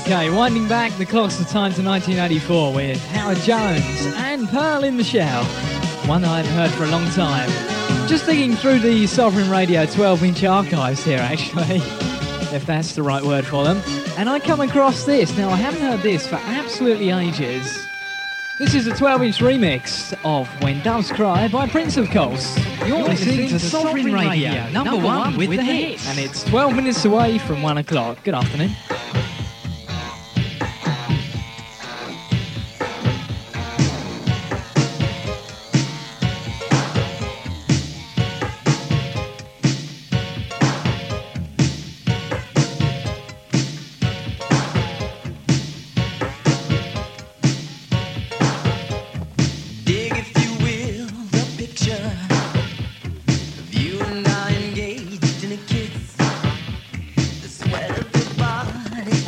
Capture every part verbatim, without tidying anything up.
Okay, winding back the clocks of time to nineteen eighty-four with Howard Jones and Pearl in the Shell, one I haven't heard for a long time. Just digging through the Sovereign Radio twelve-inch archives here, actually, if that's the right word for them, and I come across this. Now, I haven't heard this for absolutely ages. This is a twelve-inch remix of When Doves Cry by Prince, of course. You're, You're listening to Sovereign Radio, Radio number, number one, one with, with the hits. And it's twelve minutes away from one o'clock. Good afternoon. You and I engaged in a kiss. The sweat of your body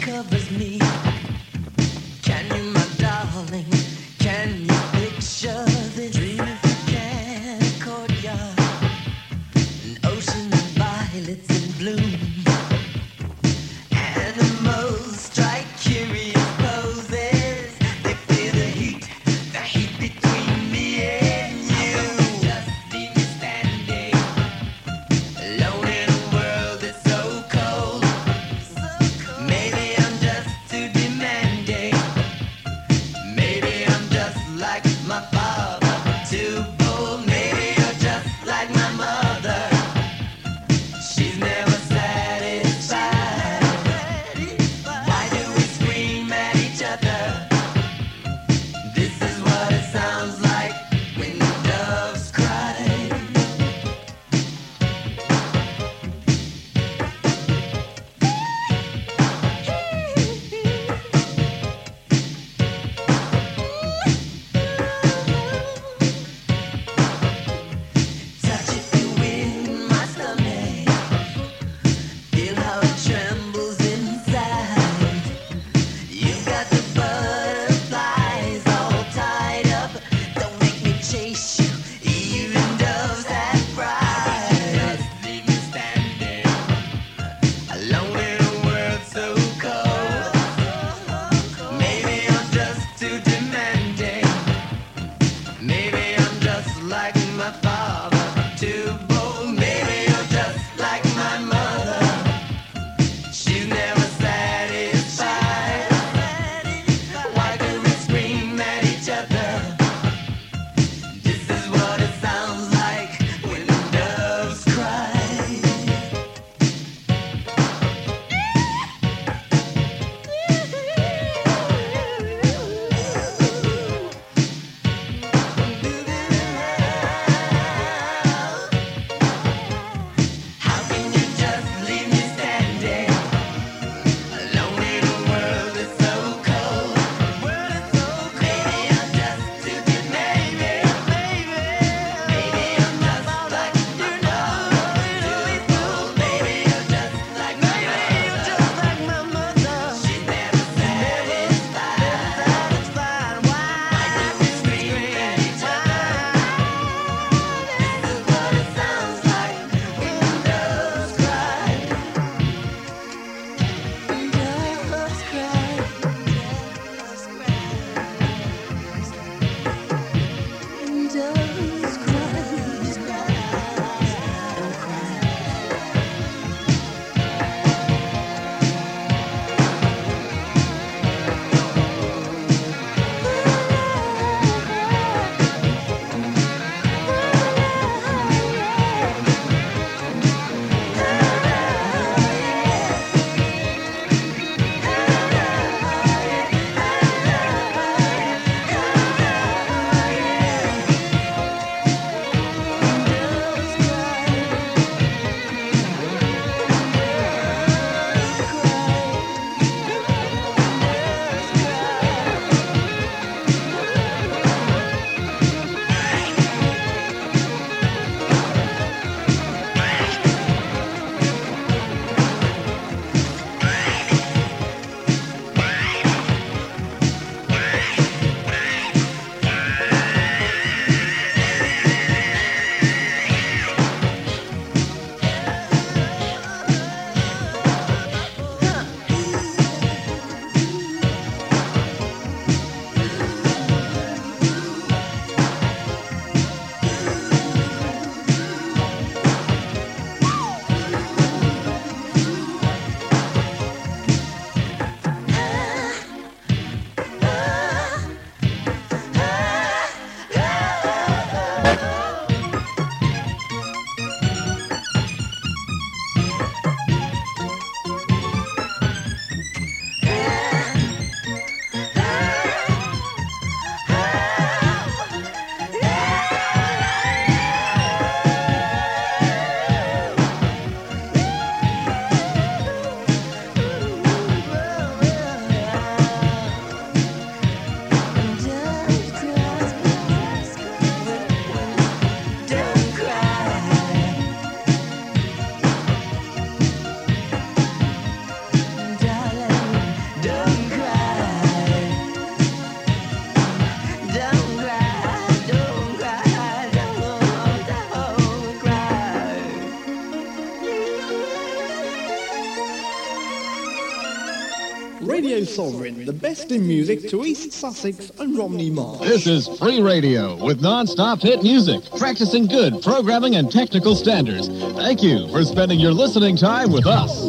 Radio Sovereign, the best in music to East Sussex and Romney Marsh. This is Free Radio with non-stop hit music, practicing good programming and technical standards. Thank you for spending your listening time with us.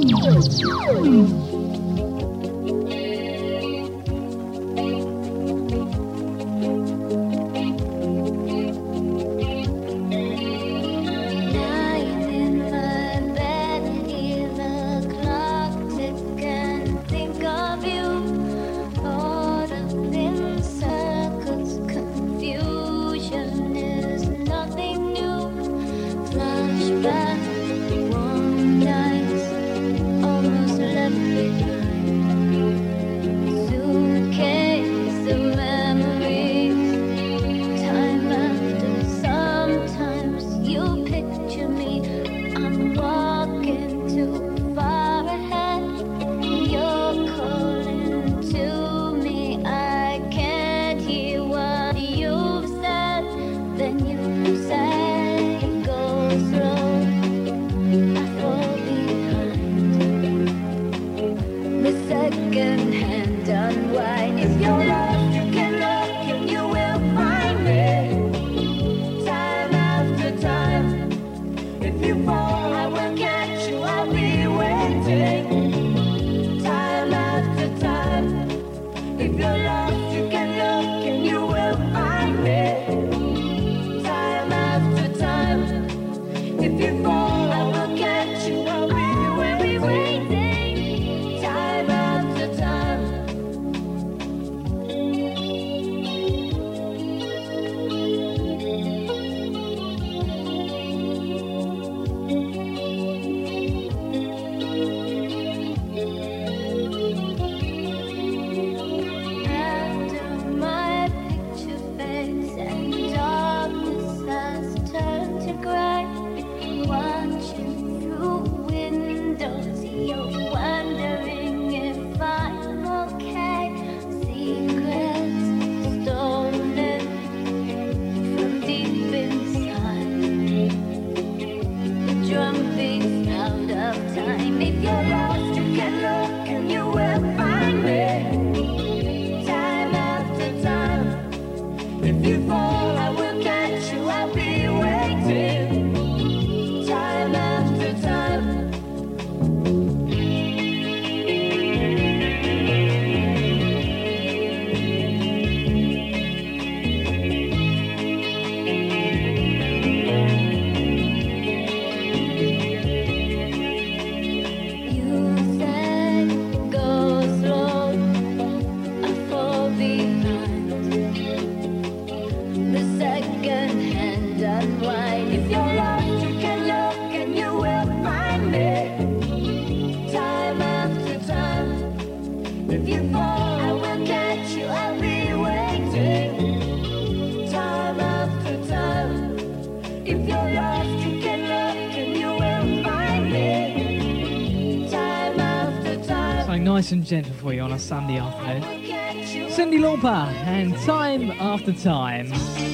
Nice and gentle for you on a Sunday afternoon. Cyndi Lauper and Time After Time.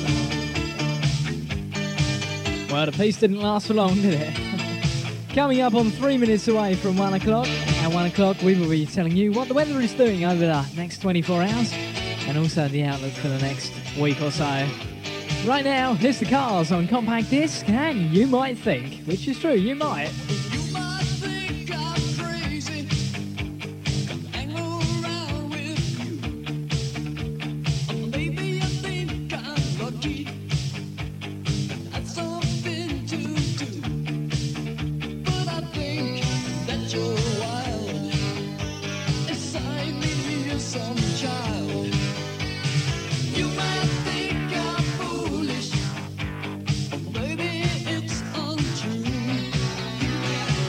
Well, the piece didn't last for long, did it? Coming up on three minutes away from one o'clock. At one o'clock, we will be telling you what the weather is doing over the next twenty-four hours and also the outlook for the next week or so. Right now, here's the Cars on Compact Disc, and You Might Think, which is true, you might. Baby, it's untrue.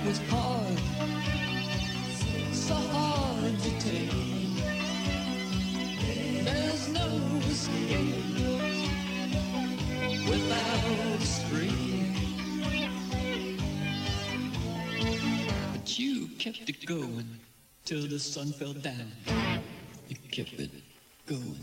is hard, so hard to take. There's no escape without strain. But you kept it going till the sun fell down. You kept it going.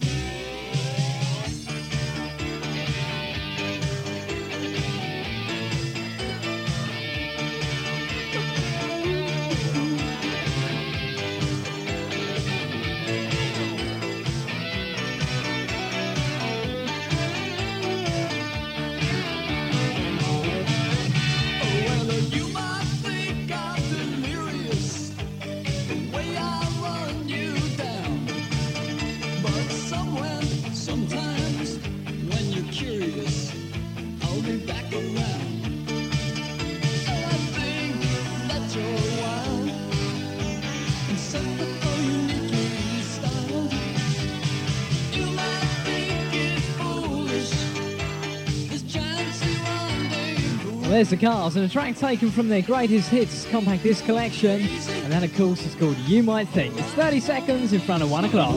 There's the Cars, and a track taken from their greatest hits compact disc collection, and that of course is called You Might Think. It's thirty seconds in front of one o'clock.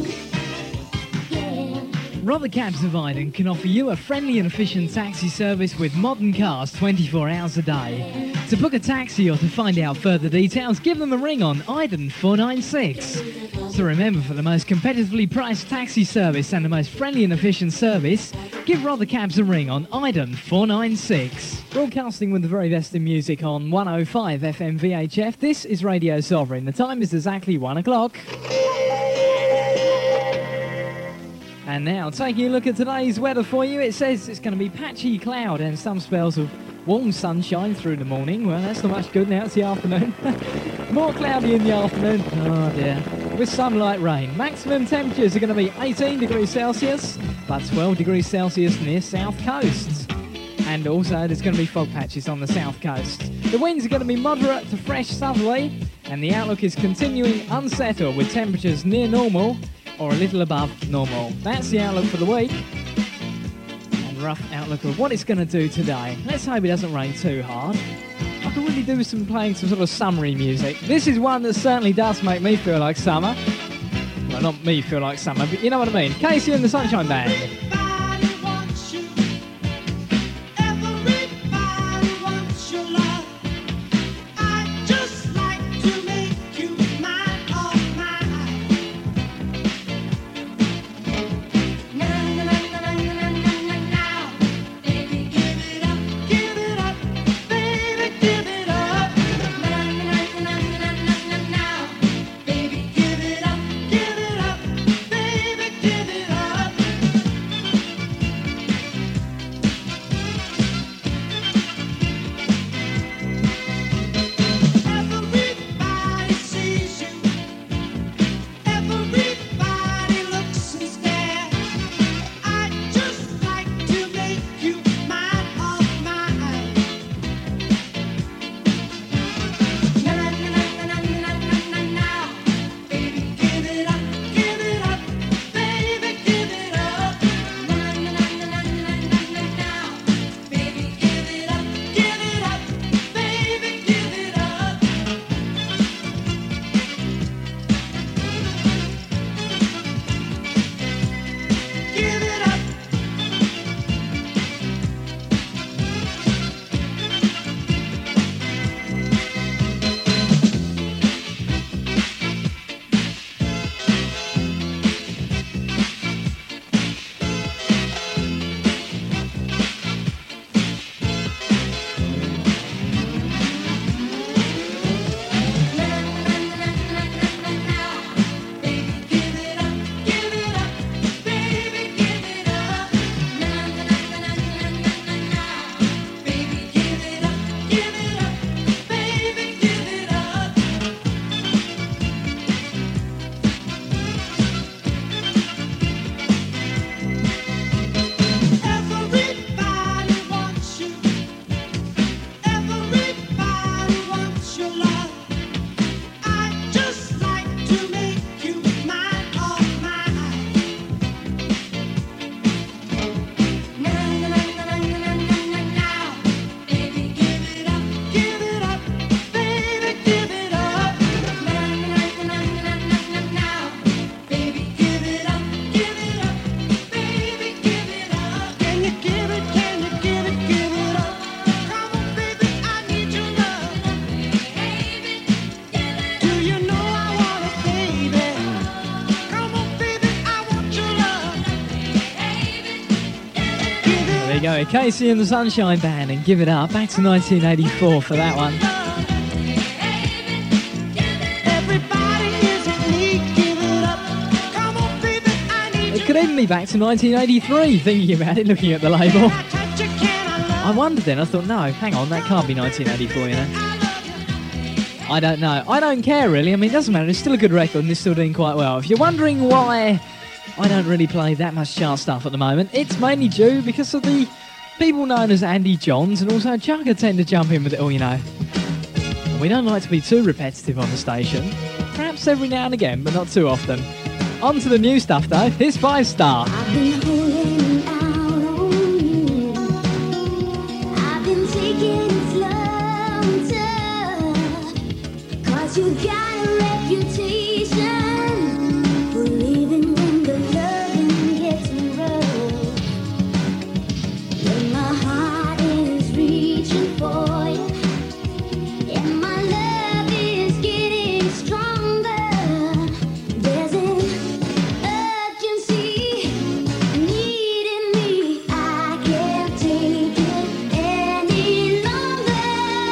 Rother Cabs of Iden can offer you a friendly and efficient taxi service with modern cars twenty-four hours a day. To book a taxi or to find out further details, give them a ring on Iden four nine six. So remember, for the most competitively priced taxi service and the most friendly and efficient service, give Rother Cabs a ring on Iden four nine six. Broadcasting with the very best in music on one oh five F M V H F, this is Radio Sovereign. The time is exactly one o'clock. And now, taking a look at today's weather for you, it says it's going to be patchy cloud and some spells of warm sunshine through the morning. Well, that's not much good now, it's the afternoon. More cloudy in the afternoon. Oh dear. With some light rain. Maximum temperatures are going to be eighteen degrees Celsius, but twelve degrees Celsius near south coasts. And also there's going to be fog patches on the south coast. The winds are going to be moderate to fresh southerly, and the outlook is continuing unsettled with temperatures near normal or a little above normal. That's the outlook for the week. And rough outlook of what it's going to do today. Let's hope it doesn't rain too hard. I could really do with some playing some sort of summery music. This is one that certainly does make me feel like summer. Well, not me feel like summer, but you know what I mean. Casey and the Sunshine Band. go. Casey and the Sunshine Band and Give It Up. Back to nineteen eighty-four for that one. It could even be back to nineteen eighty-three, thinking about it, looking at the label. I wondered then, I thought, no, hang on, that can't be nineteen eighty-four, you know. I don't know. I don't care, really. I mean, it doesn't matter. It's still a good record and it's still doing quite well. If you're wondering why I don't really play that much chart stuff at the moment, it's mainly due because of the people known as Andy Johns and also Chugga tend to jump in with it all, you know. We don't like to be too repetitive on the station. Perhaps every now and again, but not too often. On to the new stuff, though. Here's Five Star. I've been holding out on you. I've been taking it slow and tough. Cause you got a reputation for leaving when the loving gets rough. When my heart is reaching for you, and my love is getting stronger, there's an urgency needing me. I can't take it any longer.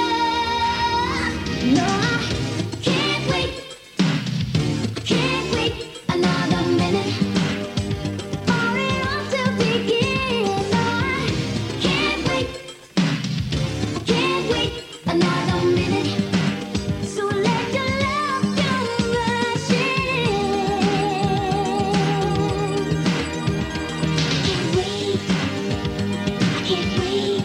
No, I can't wait, can't wait another minute for it all to begin. No, I can't wait, can't wait another minute. So let your love come rushing in. Can't wait, I can't wait.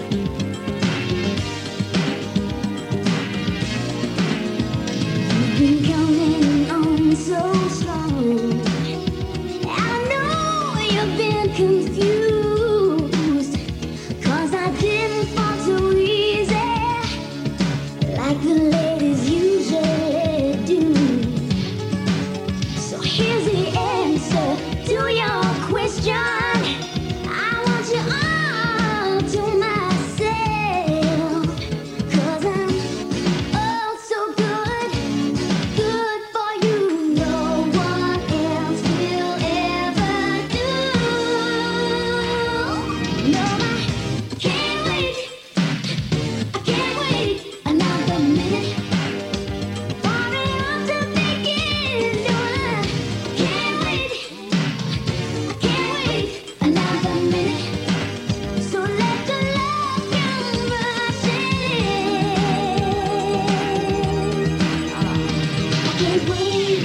You've been counting on so strong. I know you've been confused, cause I didn't fall too easy like the ladies usually do. So here's the answer to your question. I want you all to myself, cause I'm oh so good, good for you. No one else will ever do. No, I can't wait, I can't wait another minute for it all to begin. No, I can't wait, I can't wait another minute. So let the love come rushing in. I can't wait.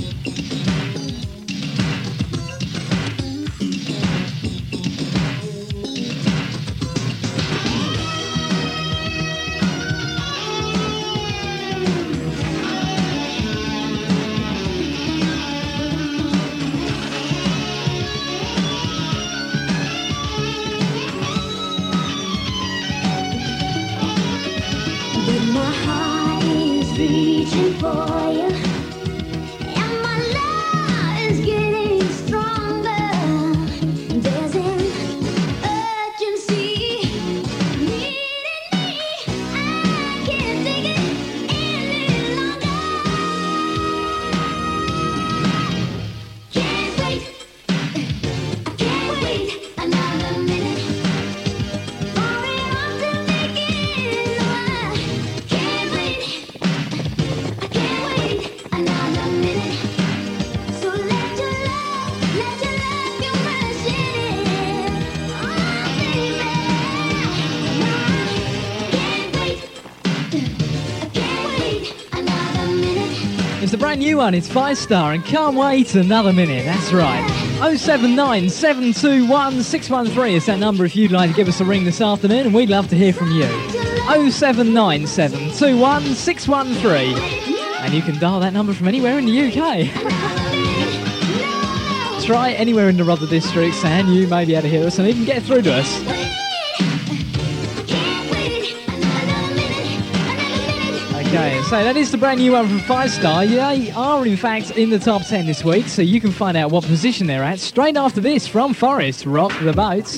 But my heart is reaching for you, and my love is getting stronger. There's an urgency needing me. I can't take it any longer. Can't wait, I can't wait another minute for it all to begin. No, I can't wait, I can't wait another minute. So let your love, let your love come rushing in. Oh, baby, no, I can't wait, I can't wait another minute. It's the brand new one. It's Five Star and Can't Wait Another Minute. That's right. oh seven nine, seven two one, six one three is that number if you'd like to give us a ring this afternoon, and we'd love to hear from you. oh seven nine, seven two one, six one three. And you can dial that number from anywhere in the U K. Try anywhere in the Rother districts and you may be able to hear us and even get through to us. Okay, so that is the brand new one from Five Star. They are in fact in the top ten this week, so you can find out what position they're at straight after this from Forest, Rock the Boat.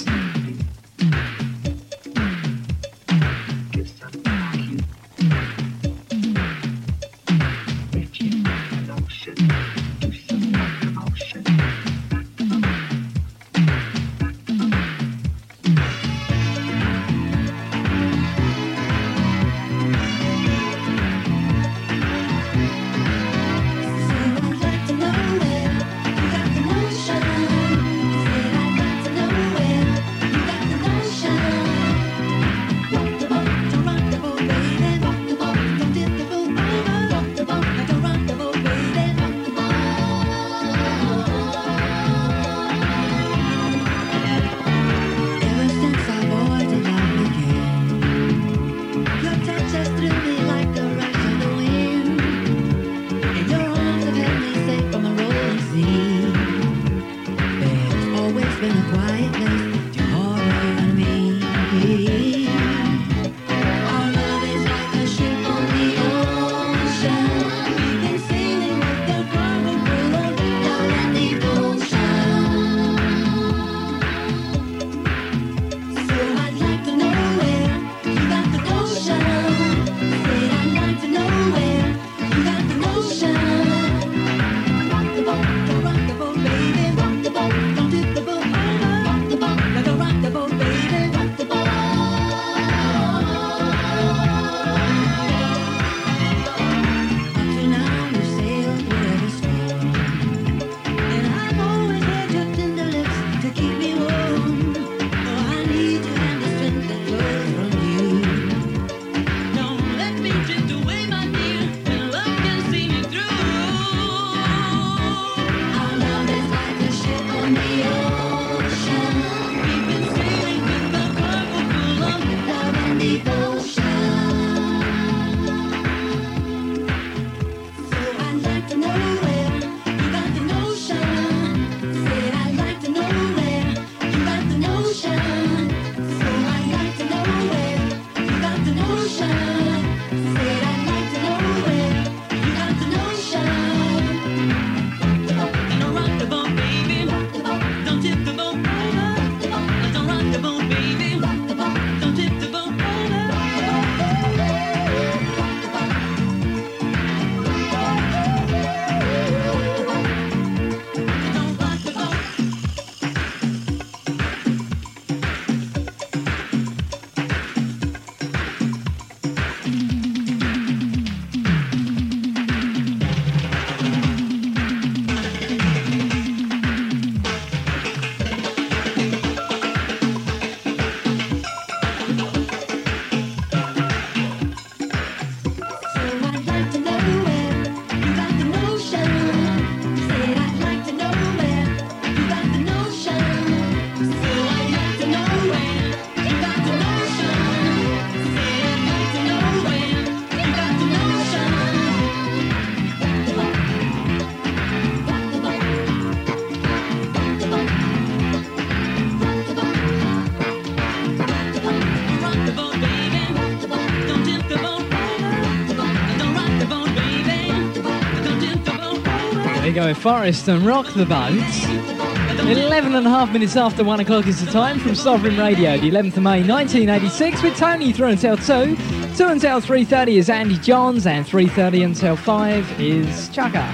go with Forest and Rock the Boat. eleven and a half minutes after one o'clock is the time from Sovereign Radio, the eleventh of May nineteen eighty-six, with Tony through until two. two until three thirty is Andy Johns, and three thirty until five is Chaka.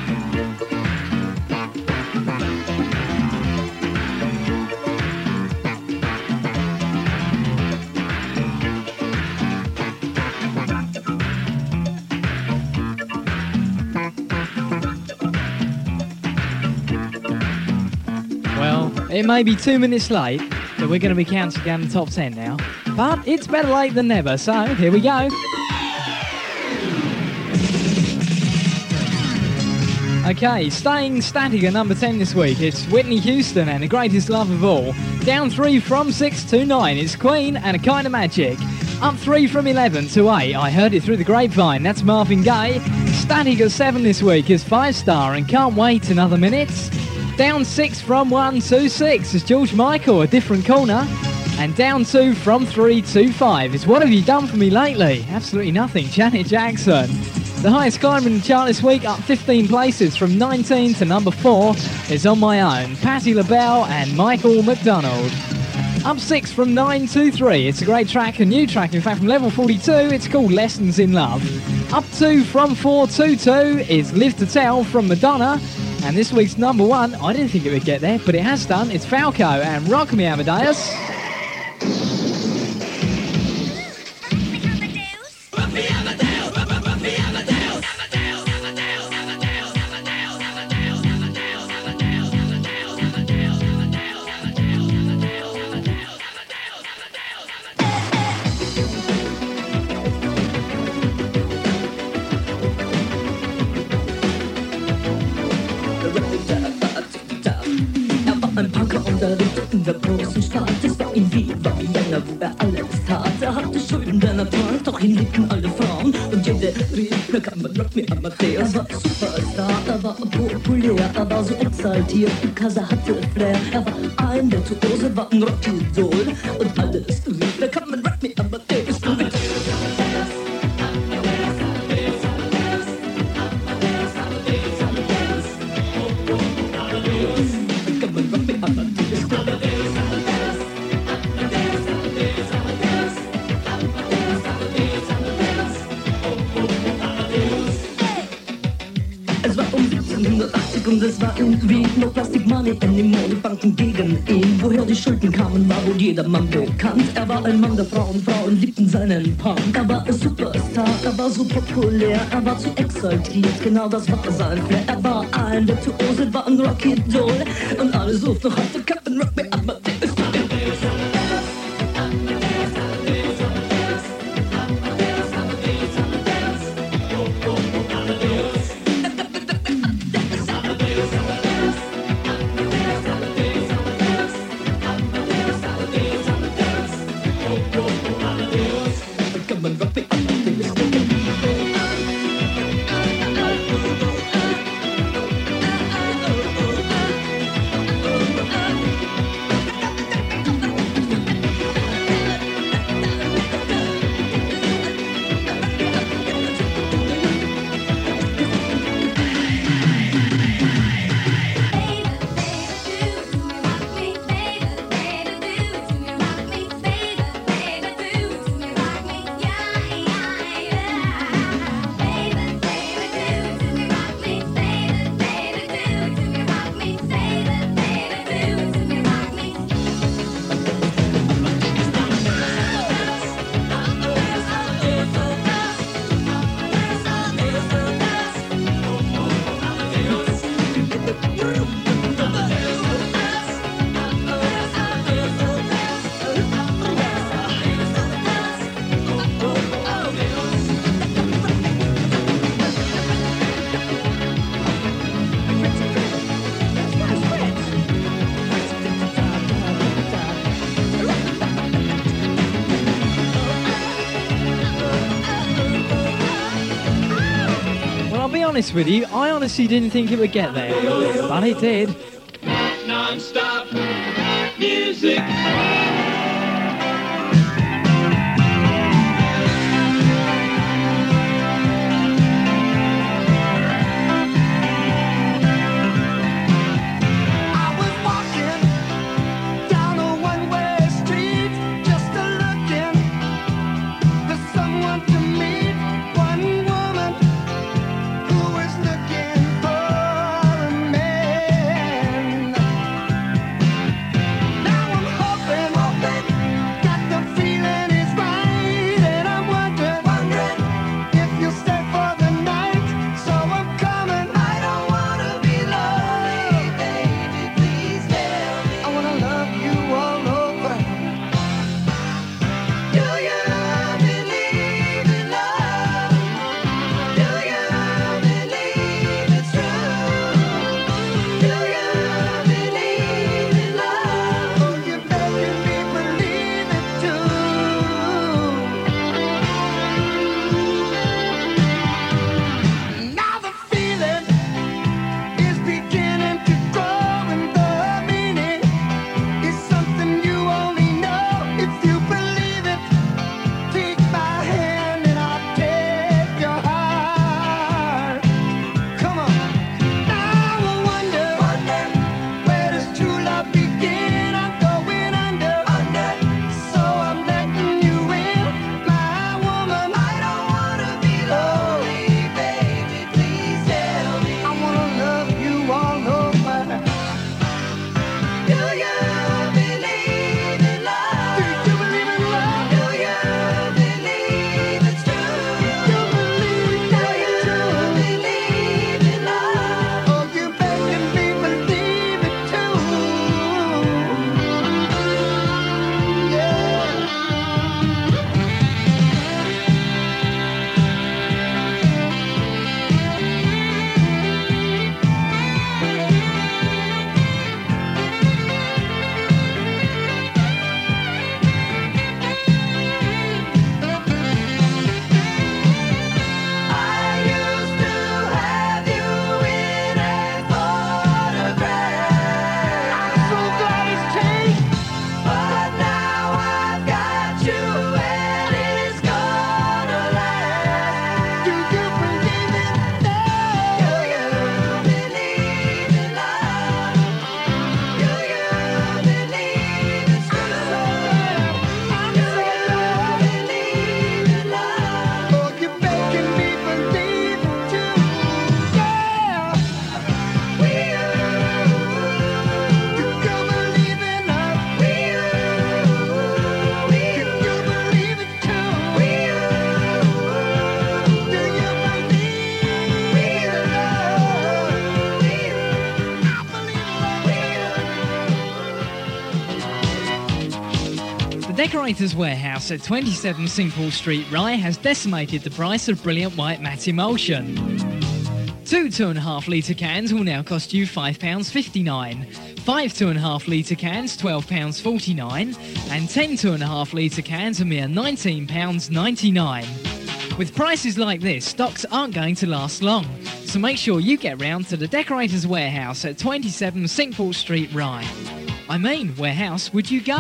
It may be two minutes late, but we're going to be counting down the top ten now. But it's better late than never, so here we go. Okay, staying static at number ten this week, it's Whitney Houston and The Greatest Love of All. Down three from six to nine, it's Queen and A Kind of Magic. Up three from eleven to eight, I Heard It Through the Grapevine, that's Marvin Gaye. Static at seven this week is Five Star and Can't Wait Another Minute. Down six from one to six is George Michael, A Different Corner. And down two from three to five is What Have You Done For Me Lately? Absolutely nothing, Janet Jackson. The highest climber in the chart this week, up fifteen places from nineteen to number four, is On My Own, Patti LaBelle and Michael McDonald. Up six from nine to three, it's a great track, a new track, in fact from level forty-two, it's called Lessons in Love. Up two from four to two is Live to Tell from Madonna. And this week's number one, I didn't think it would get there, but it has done. It's Falco and Rock Me Amadeus. In der großen Stadt, es war in Wien, war Vienna, wo er alles tat. Er hatte Schulden, denn er trank, doch ihn liebten alle Frauen. Und jede rief, da kann man Rock Me Amadeus. Er war Superstar, er war populär, er war so exaltiert, because er hatte Flair. Er war ein Virtuose, war ein Rockidol. Und alles rief, da kann man Rock Me Amadeus. Und es war irgendwie no Plastic Money anymore, die Banken gegen ihn. Woher die Schulden kamen, war wohl jedermann bekannt. Er war ein Mann der Frauen, Frauen liebten seinen Punk. Er war ein Superstar, er war so populär, er war zu exaltiert, genau das war sein Flair. Er war ein Virtuose, war ein Rockidol. Und alle suchten noch heute Captain Rock Me Amadeus. Honest with you, I honestly didn't think it would get there, but it did. Non-stop music. Decorators Warehouse at twenty-seven Saint Paul Street, Rye has decimated the price of Brilliant White Matte Emulsion. Two two and a half litre cans will now cost you five pounds fifty-nine. Five two and a half litre cans, twelve pounds forty-nine, and ten two and a half litre cans a mere nineteen pounds ninety-nine. With prices like this, stocks aren't going to last long, so make sure you get round to the Decorators Warehouse at twenty-seven Saint Paul Street, Rye. I mean, where else would you go?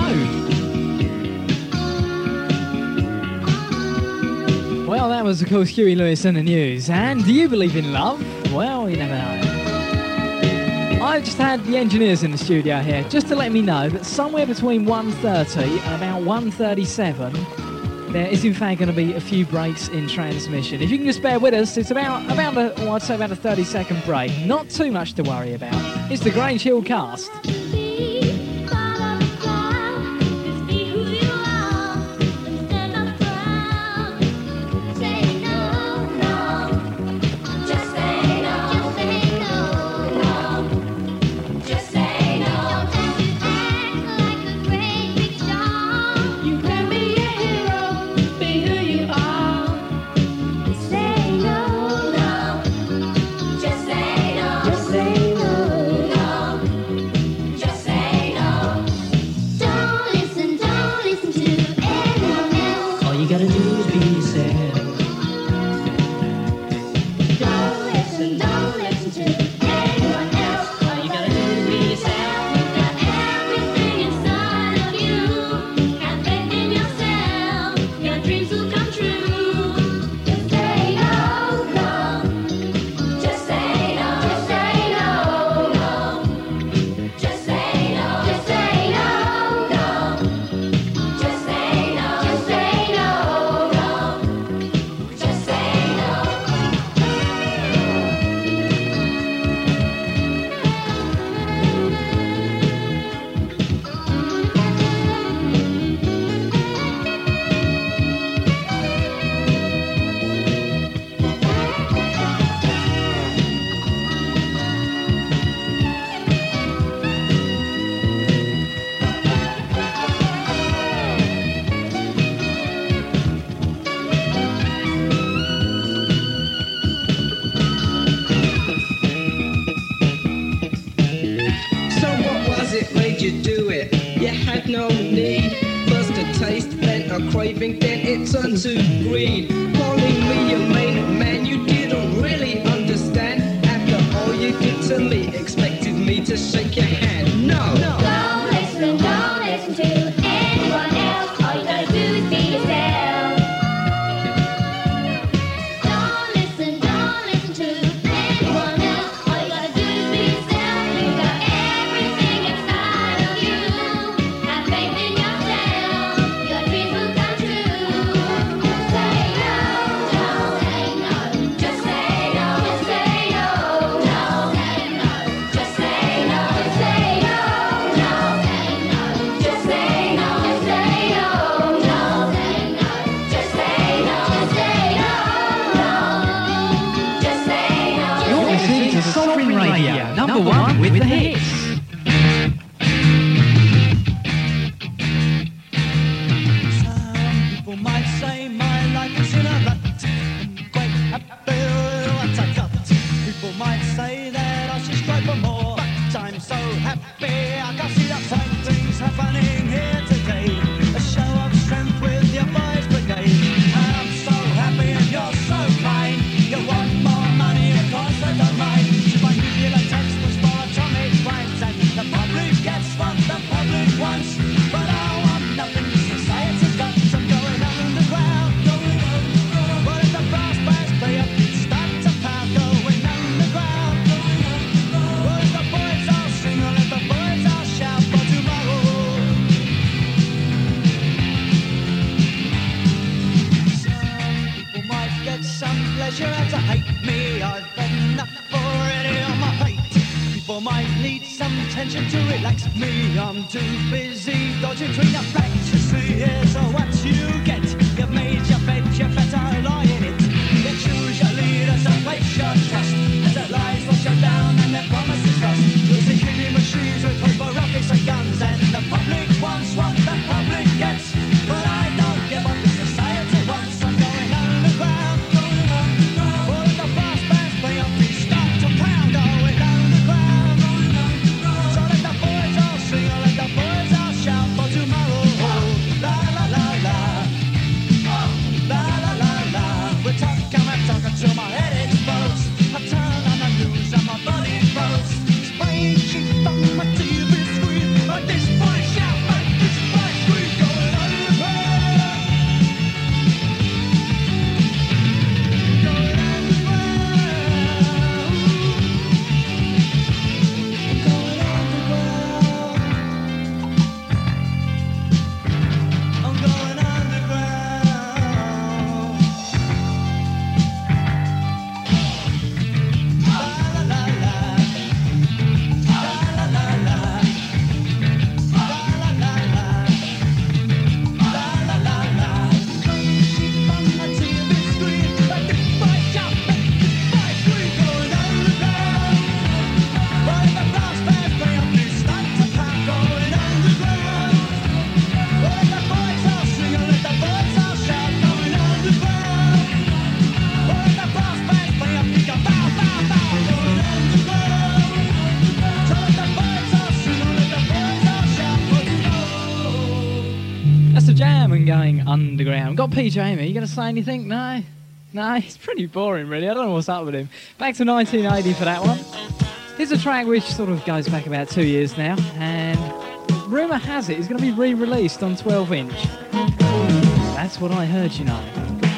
Well, that was, of course, Huey Lewis and the News. And do you believe in love? Well, you never know. I've just had the engineers in the studio here just to let me know that somewhere between one thirty and about one thirty-seven there is in fact going to be a few breaks in transmission. If you can just bear with us, it's about, about a, well, I'd say about a thirty second break. Not too much to worry about. It's the Grange Hill Cast. Craving, then it turned to greed. Calling me your main man, you didn't really understand. After all you did to me, expected me to shake your hand. No, no. Don't listen, don't listen to anyone else. All you gotta do is be yourself. Don't listen, don't listen to anyone else. All you gotta do is be yourself. You got everything inside of you. Have faith in yourself. Your dreams will come true. Say no, no, say no. Just say no, just say no, no, say no. Just say no, just say no, no, say no. Just say no, just say no, no, say no. Just say no, just say no, no. Just say no. You're listening to Sovereign Radio, number one with the hits. People might say my life is in a rut. I'm quite happy with what I got. People might say that I should strive for more, but I'm so happy I can see the fine things happening here today. A show of strength with your boys' brigade. And I'm so happy and you're so kind. You want more money, of course I don't mind. So my nuclear textbooks for atomic crimes, and the public gets what the public wants. But I want nothing, society's got some going underground, going underground. What if the brass bands play up, start to pound, going underground, going underground. What if the boys all sing, or let the boys all shout for tomorrow? Some people might get some pleasure out to hate me. I've enough already on my plate. People might need some tension to relax me. I'm too busy dodging between the facts. You see, here's what you get. You've made your bed, you better lie in it. You choose your leaders and place your trust. As their lies wash you down and their promises lost. Using killing machines with paper rockets and guns. And the public wants what the public gets. Underground. Got P J Amy. You going to say anything? No? No? It's pretty boring, really. I don't know what's up with him. Back to nineteen eighty for that one. Here's a track which sort of goes back about two years now, and rumour has it it's going to be re-released on twelve inch. That's what I heard, you know.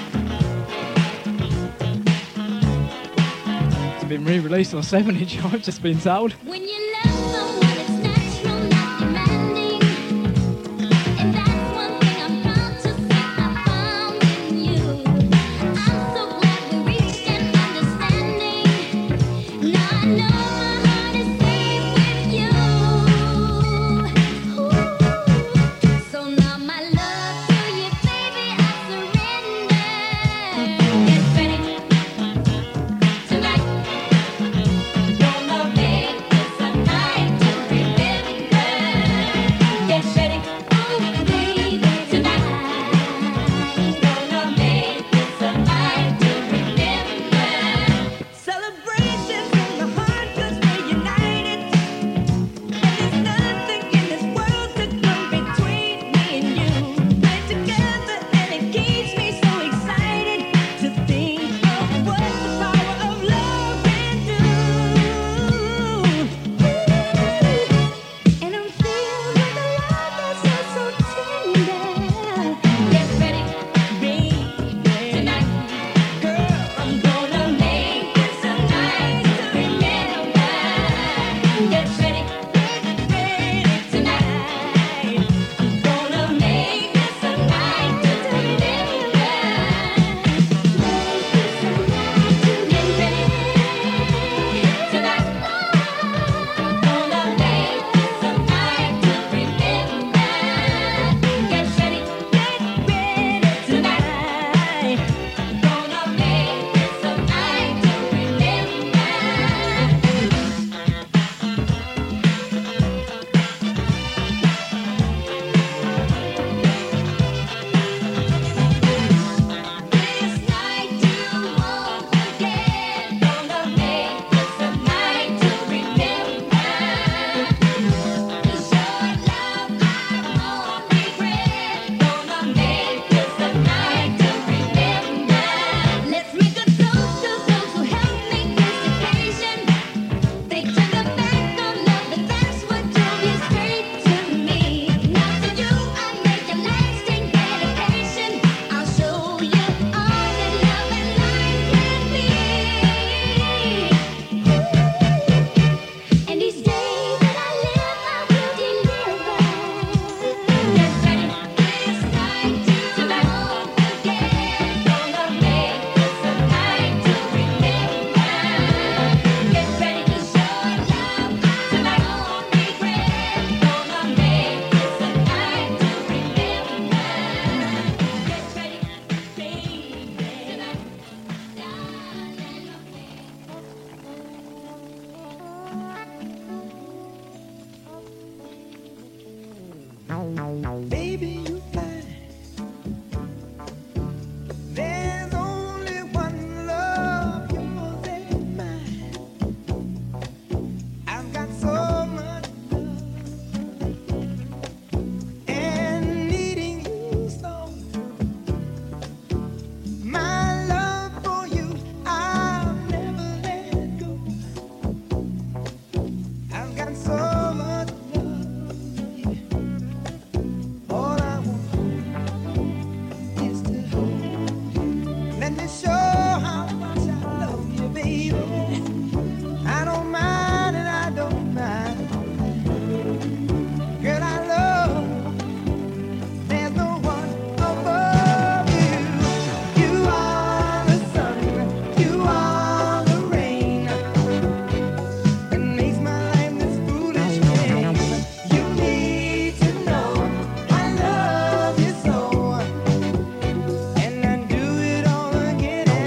It's been re-released on seven inch, I've just been told. When you love someone, it's natural, not demanding. And that's one thing I'm proud to say I found in you. I'm so glad we reached an understanding. Now I know my heart is safe with you. Ooh. So now my love to you, baby, I surrender. Get ready tonight. Gonna make this a night to remember. Get ready, ooh, baby, tonight. Gonna make this a night to remember. Celebrations in the heart 'cause we're united. And there's nothing in this world to come between me and you. We're together and it keeps me so excited to think of what the power of love can do. And I'm filled with a love that's so, so tender. Get ready, baby, tonight. Girl, I'm gonna make this a night to remember. Get ready, ready tonight. I'm gonna make this a night to remember. Get ready tonight. I'm gonna make this a night to remember. Get ready, get ready tonight. I'm gonna make this a night to remember. This night you won't forget. Gonna make this a night to remember. 'Cause your love I won't regret. Gonna make this a night to remember. Let's make a toast to those who helped make this occasion. They turned their back on love, and that's what drove you straight to me. Now to you I make a lasting dedication. I'll show you all that love and life can be. And these days that I live, I will deliver. Get ready, this night tonight won't forget. Gonna make this a night to remember. Get ready, 'cause your love tonight won't regret. Gonna make this a night to remember. Get ready, baby, tonight, darling. Baby, you fine. There's only one love, yours and mine. I've got so much love and needing you so. My love for you, I'll never let go. I've got so much love. All I want is to hold you. Let me show how much I love you, baby. I don't mind and I don't mind. Girl, I love you. There's no one above you. You are the sun, you are the rain. It makes my life this foolish game. You need to know I love you so, and I do it all again and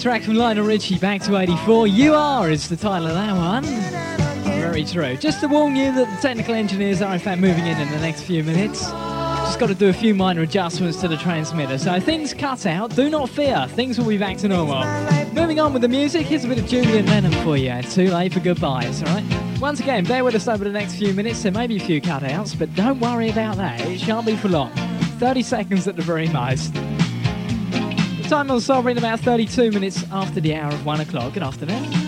track from Lionel Richie, Back to eighty-four. You Are is the title of that one. Very true. Just to warn you that the technical engineers are in fact moving in in the next few minutes. Just got to do a few minor adjustments to the transmitter. So things cut out, do not fear. Things will be back to normal. Moving on with the music, here's a bit of Julian Lennon for you. Too late for goodbyes, alright? Once again, bear with us over the next few minutes. There may be a few cutouts, but don't worry about that. It shan't be for long. thirty seconds at the very most. The time on Sovereign about thirty-two minutes after the hour of one o'clock. Good afternoon.